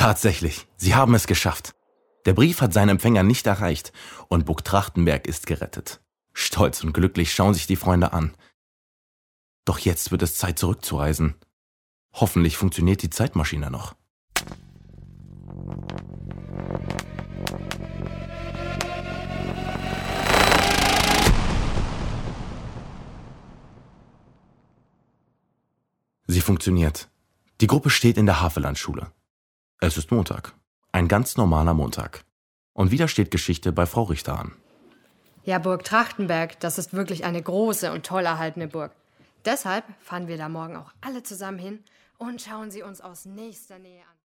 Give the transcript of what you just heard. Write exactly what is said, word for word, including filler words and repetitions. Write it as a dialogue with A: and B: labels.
A: Tatsächlich, sie haben es geschafft. Der Brief hat seinen Empfänger nicht erreicht und Burg Trachtenberg ist gerettet. Stolz und glücklich schauen sich die Freunde an. Doch jetzt wird es Zeit zurückzureisen. Hoffentlich funktioniert die Zeitmaschine noch. Sie funktioniert. Die Gruppe steht in der Havellandschule. Es ist Montag. Ein ganz normaler Montag. Und wieder steht Geschichte bei Frau Richter an.
B: Ja, Burg Trachtenberg, das ist wirklich eine große und toll erhaltene Burg. Deshalb fahren wir da morgen auch alle zusammen hin und schauen sie uns aus nächster Nähe an.